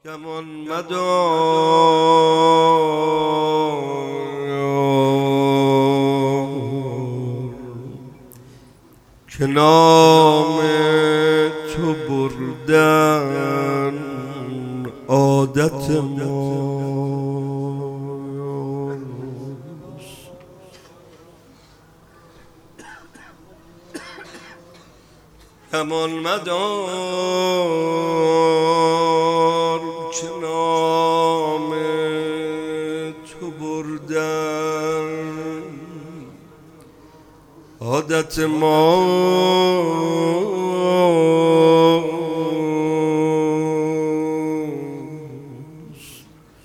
گمان مدار که نام تو بردن عادت ماست. گمان مدار که نام تو بردن عادت ماست.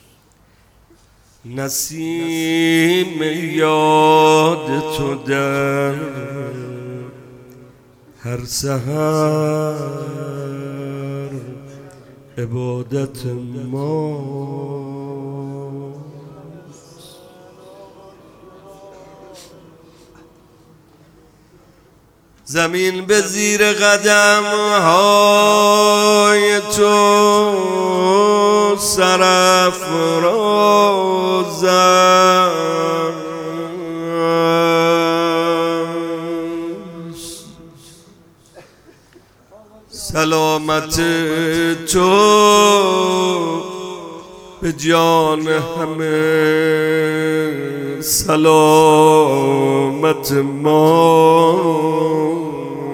نسیم یاد تو در هر سحر عبادت ماست. زمین به زیر قدم های تو سرافراز است. سلامت تو به جان همه سلامت ما.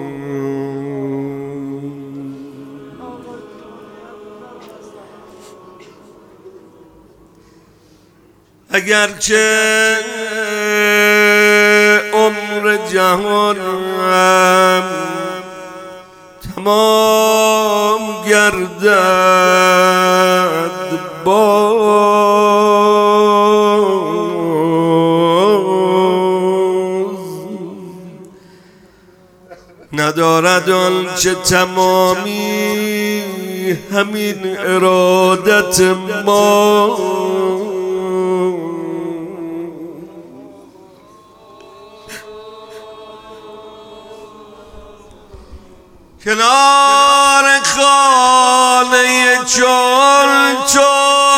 اگرچه عمر جهانم تمام گردد باز، ندارد آنچه تمامی همین ارادت ما. کنار خانه چون تو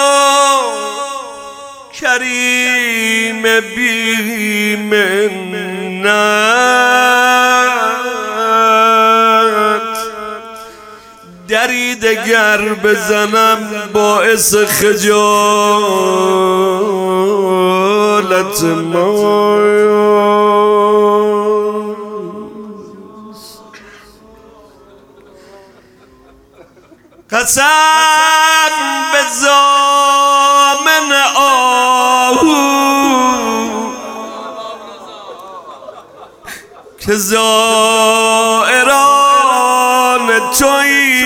کریم بی منت دری دگر بزنم باعث خجالت ما. قسم به ضامن آهو که زائران تویی،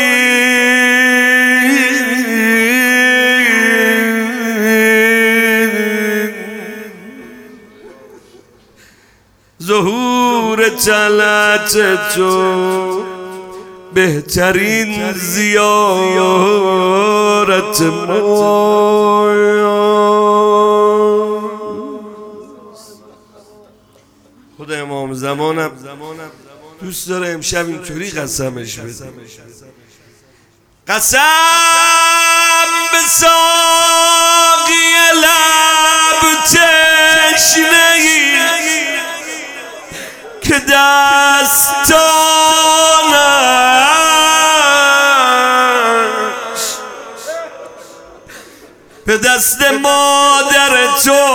ظهور طلعت تو بهترین زیارت ماست. خدا امام زمانم دوست داره امشب اینطوری قسمش بده. قسم به ساقی لب تشنه‌ای که دستانش به دست مادر تو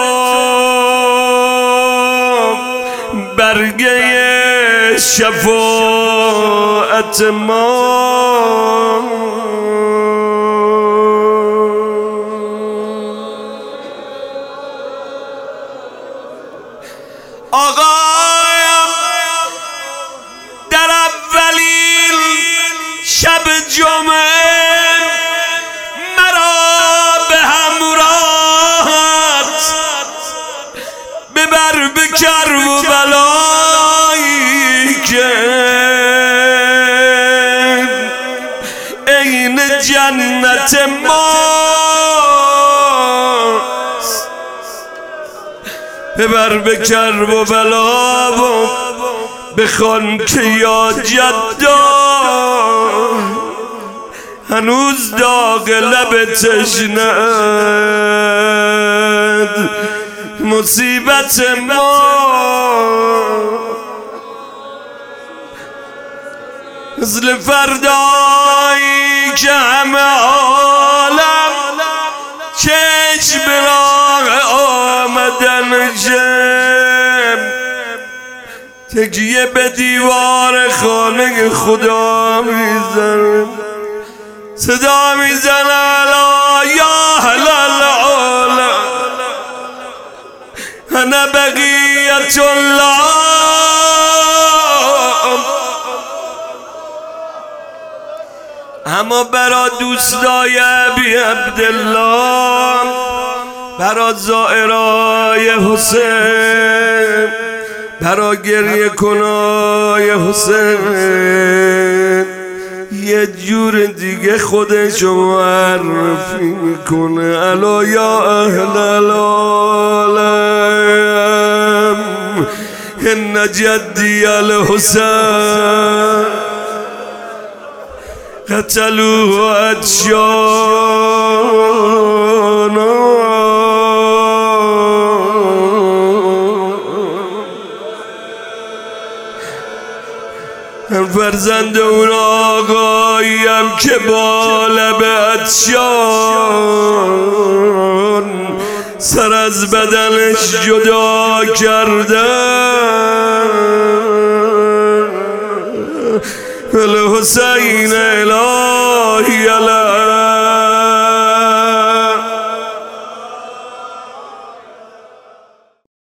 برگه شفاعت ما. آقایم در اولین شب جمعه مرا به همراهت ببر به کرب و بلایی که عین جنت ماست. ببر به کرب و بلا و بخوان که یا جدا هنوز داغ لب تشنه‌ات مصیبت ما مثل فردایی که همه عالم چشم راه آمدن شب تکیه به دیوار خانه خدا میزن صدا میزن الا یا اهل العالم انا بقیت الله اما برا دوستای ابی عبدالله برا زائرای حسین برا گریه کنای حسین یه جور دیگه خودشو معرفی میکنه الا یا اهل العالم ان جدی الحسین قتلوه عطشانا فرزند اون آقاییم که با لب عطشان سر از بدنش جدا کردن الحسین الهی